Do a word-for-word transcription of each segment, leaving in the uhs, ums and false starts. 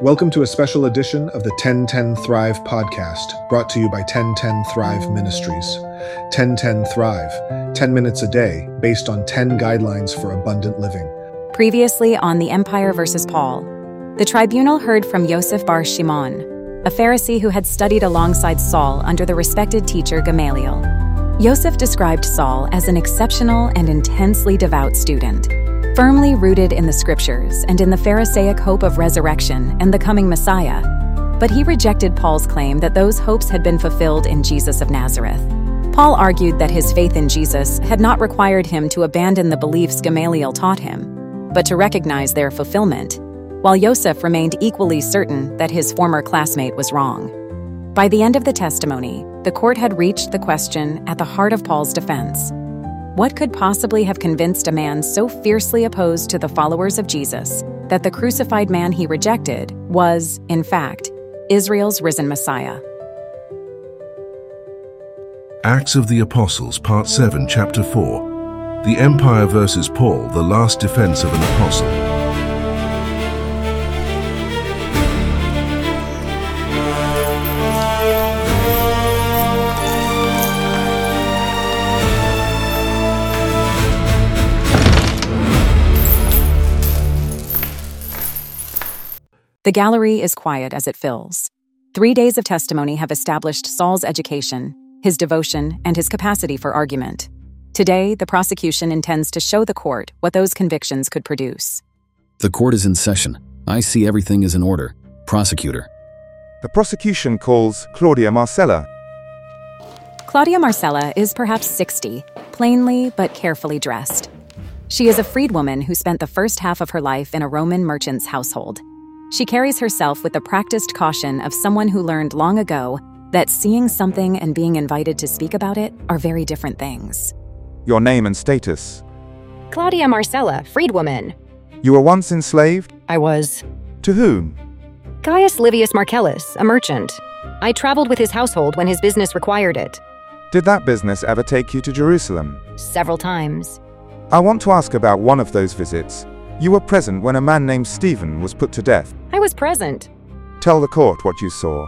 Welcome to a special edition of the ten ten Thrive podcast, brought to you by ten ten Thrive Ministries. ten ten Thrive, ten minutes a day, based on ten guidelines for abundant living. Previously on The Empire versus Paul, the tribunal heard from Yosef bar Shimon, a Pharisee who had studied alongside Saul under the respected teacher Gamaliel. Yosef described Saul as an exceptional and intensely devout student, firmly rooted in the scriptures and in the Pharisaic hope of resurrection and the coming Messiah. But he rejected Paul's claim that those hopes had been fulfilled in Jesus of Nazareth. Paul argued that his faith in Jesus had not required him to abandon the beliefs Gamaliel taught him, but to recognize their fulfillment, while Yosef remained equally certain that his former classmate was wrong. By the end of the testimony, the court had reached the question at the heart of Paul's defense. What could possibly have convinced a man so fiercely opposed to the followers of Jesus that the crucified man he rejected was, in fact, Israel's risen Messiah? Acts of the Apostles, Part seven, Chapter four. The Empire versus Paul, the last defense of an apostle. The gallery is quiet as it fills. Three days of testimony have established Saul's education, his devotion, and his capacity for argument. Today, the prosecution intends to show the court what those convictions could produce. The court is in session. I see everything is in order. Prosecutor. The prosecution calls Claudia Marcella. Claudia Marcella is perhaps sixty, plainly but carefully dressed. She is a freedwoman who spent the first half of her life in a Roman merchant's household. She carries herself with the practiced caution of someone who learned long ago that seeing something and being invited to speak about it are very different things. Your name and status. Claudia Marcella, freedwoman. You were once enslaved? I was. To whom? Gaius Livius Marcellus, a merchant. I traveled with his household when his business required it. Did that business ever take you to Jerusalem? Several times. I want to ask about one of those visits. You were present when a man named Stephen was put to death. I was present. Tell the court what you saw.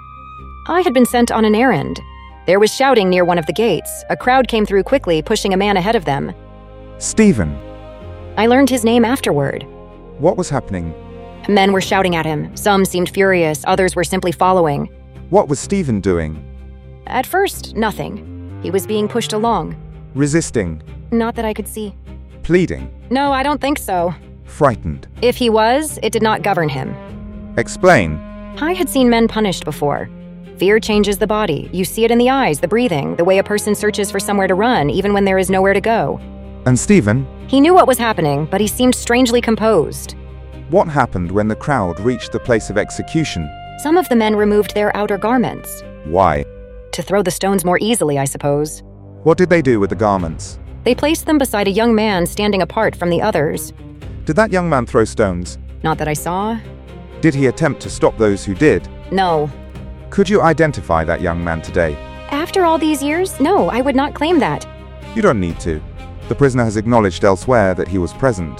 I had been sent on an errand. There was shouting near one of the gates. A crowd came through quickly, pushing a man ahead of them. Stephen. I learned his name afterward. What was happening? Men were shouting at him. Some seemed furious, others were simply following. What was Stephen doing? At first, nothing. He was being pushed along. Resisting. Not that I could see. Pleading. No, I don't think so. Frightened. If he was, it did not govern him. Explain. I had seen men punished before. Fear changes the body. You see it in the eyes, the breathing, the way a person searches for somewhere to run, even when there is nowhere to go. And Stephen? He knew what was happening, but he seemed strangely composed. What happened when the crowd reached the place of execution? Some of the men removed their outer garments. Why? To throw the stones more easily, I suppose. What did they do with the garments? They placed them beside a young man standing apart from the others. Did that young man throw stones? Not that I saw. Did he attempt to stop those who did? No. Could you identify that young man today? After all these years, no, I would not claim that. You don't need to. The prisoner has acknowledged elsewhere that he was present.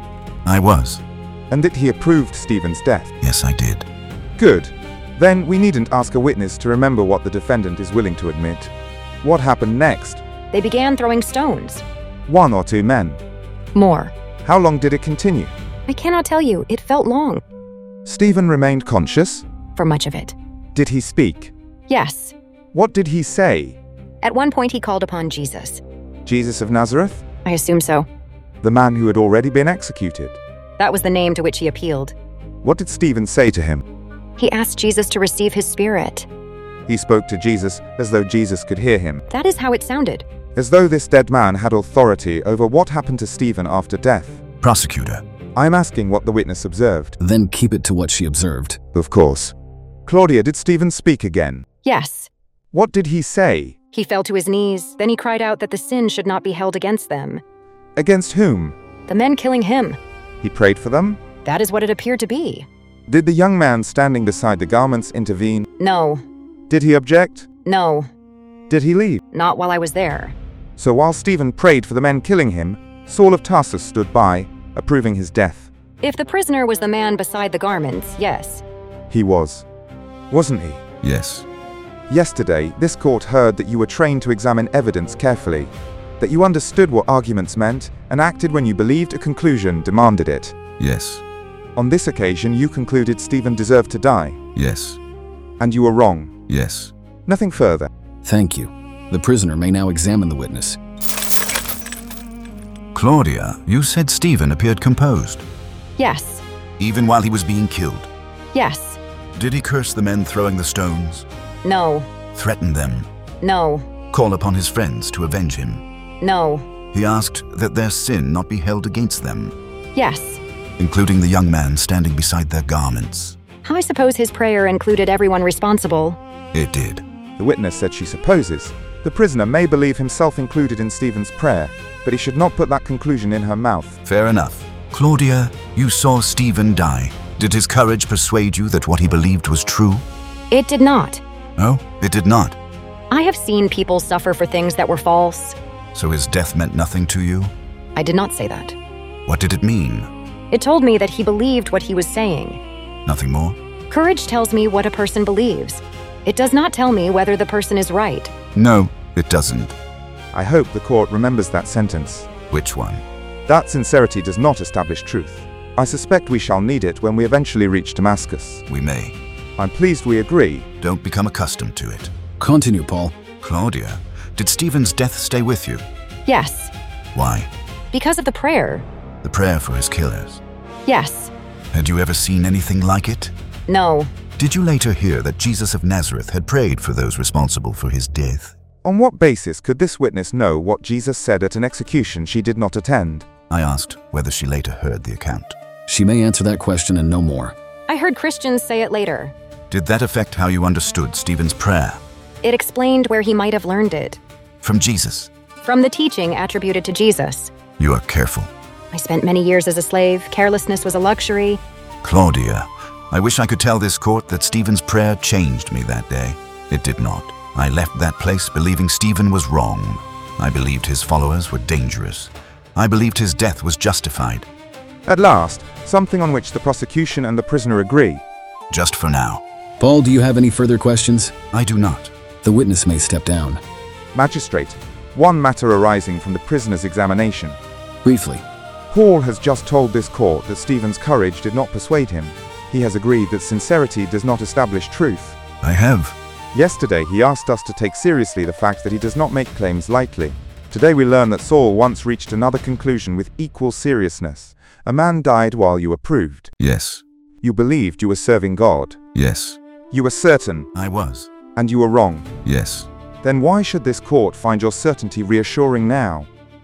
I was. And that he approved Stephen's death? Yes, I did. Good. Then we needn't ask a witness to remember what the defendant is willing to admit. What happened next? They began throwing stones. One or two men? More. How long did it continue? I cannot tell you. It felt long. Stephen remained conscious? For much of it. Did he speak? Yes. What did he say? At one point he called upon Jesus. Jesus of Nazareth? I assume so. The man who had already been executed? That was the name to which he appealed. What did Stephen say to him? He asked Jesus to receive his spirit. He spoke to Jesus as though Jesus could hear him. That is how it sounded. As though this dead man had authority over what happened to Stephen after death. Prosecutor. I'm asking what the witness observed. Then keep it to what she observed. Of course. Claudia, did Stephen speak again? Yes. What did he say? He fell to his knees, then he cried out that the sin should not be held against them. Against whom? The men killing him. He prayed for them? That is what it appeared to be. Did the young man standing beside the garments intervene? No. Did he object? No. Did he leave? Not while I was there. So while Stephen prayed for the men killing him, Saul of Tarsus stood by, approving his death. If the prisoner was the man beside the garments, yes. He was. Wasn't he? Yes. Yesterday, this court heard that you were trained to examine evidence carefully, that you understood what arguments meant and acted when you believed a conclusion demanded it. Yes. On this occasion, you concluded Stephen deserved to die. Yes. And you were wrong. Yes. Nothing further. Thank you. The prisoner may now examine the witness. Claudia, you said Stephen appeared composed, Yes. even while he was being killed. Yes. Did he curse the men throwing the stones? No. Threaten them? No. Call upon his friends to avenge him? No. He asked that their sin not be held against them, Yes. including the young man standing beside their garments. I suppose his prayer included everyone responsible. It did. The witness said she supposes. The prisoner may believe himself included in Stephen's prayer, but he should not put that conclusion in her mouth. Fair enough. Claudia, you saw Stephen die. Did his courage persuade you that what he believed was true? It did not. No, it did not. I have seen people suffer for things that were false. So his death meant nothing to you? I did not say that. What did it mean? It told me that he believed what he was saying. Nothing more? Courage tells me what a person believes. It does not tell me whether the person is right. No, it doesn't. I hope the court remembers that sentence. Which one? That sincerity does not establish truth. I suspect we shall need it when we eventually reach Damascus. We may. I'm pleased we agree. Don't become accustomed to it. Continue, Paul. Claudia, did Stephen's death stay with you? Yes. Why? Because of the prayer. The prayer for his killers. Yes. Had you ever seen anything like it? No. Did you later hear that Jesus of Nazareth had prayed for those responsible for his death? On what basis could this witness know what Jesus said at an execution she did not attend? I asked whether she later heard the account. She may answer that question and no more. I heard Christians say it later. Did that affect how you understood Stephen's prayer? It explained where he might have learned it. From Jesus? From the teaching attributed to Jesus. You are careful. I spent many years as a slave. Carelessness was a luxury. Claudia, I wish I could tell this court that Stephen's prayer changed me that day. It did not. I left that place believing Stephen was wrong. I believed his followers were dangerous. I believed his death was justified. At last, something on which the prosecution and the prisoner agree. Just for now. Paul, do you have any further questions? I do not. The witness may step down. Magistrate, one matter arising from the prisoner's examination. Briefly. Paul has just told this court that Stephen's courage did not persuade him. He has agreed that sincerity does not establish truth. I have. Yesterday, he asked us to take seriously the fact that he does not make claims lightly. Today we learn that Saul once reached another conclusion with equal seriousness. A man died while you approved. Yes. You believed you were serving God. Yes. You were certain, I was. and you were wrong. Yes. Then why should this court find your certainty reassuring now?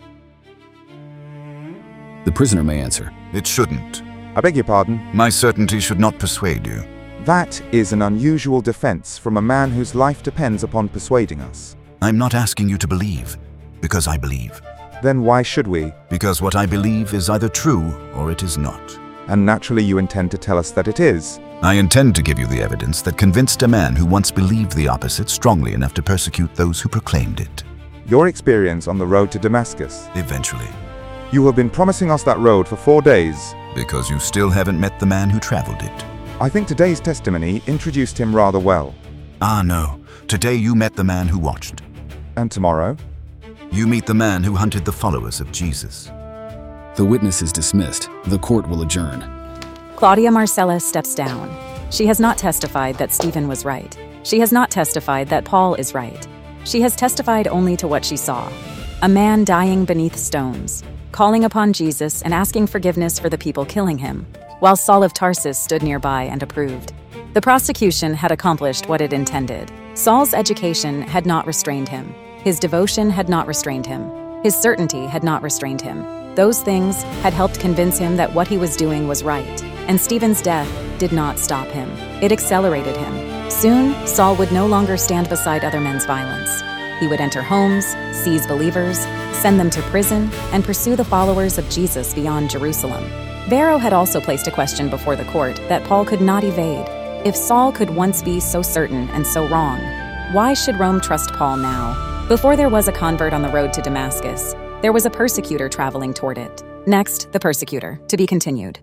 The prisoner may answer. It shouldn't. I beg your pardon? My certainty should not persuade you. That is an unusual defense from a man whose life depends upon persuading us. I'm not asking you to believe, because I believe. Then why should we? Because what I believe is either true or it is not. And naturally you intend to tell us that it is. I intend to give you the evidence that convinced a man who once believed the opposite strongly enough to persecute those who proclaimed it. Your experience on the road to Damascus. Eventually. You have been promising us that road for four days. Because you still haven't met the man who traveled it. I think today's testimony introduced him rather well. Ah, no. Today you met the man who watched. And tomorrow? You meet the man who hunted the followers of Jesus. The witness is dismissed. The court will adjourn. Claudia Marcella steps down. She has not testified that Stephen was right. She has not testified that Paul is right. She has testified only to what she saw. A man dying beneath stones, calling upon Jesus and asking forgiveness for the people killing him, while Saul of Tarsus stood nearby and approved. The prosecution had accomplished what it intended. Saul's education had not restrained him. His devotion had not restrained him. His certainty had not restrained him. Those things had helped convince him that what he was doing was right, and Stephen's death did not stop him. It accelerated him. Soon, Saul would no longer stand beside other men's violence. He would enter homes, seize believers, send them to prison, and pursue the followers of Jesus beyond Jerusalem. Varro had also placed a question before the court that Paul could not evade. If Saul could once be so certain and so wrong, why should Rome trust Paul now? Before there was a convert on the road to Damascus, there was a persecutor traveling toward it. Next, the persecutor, to be continued.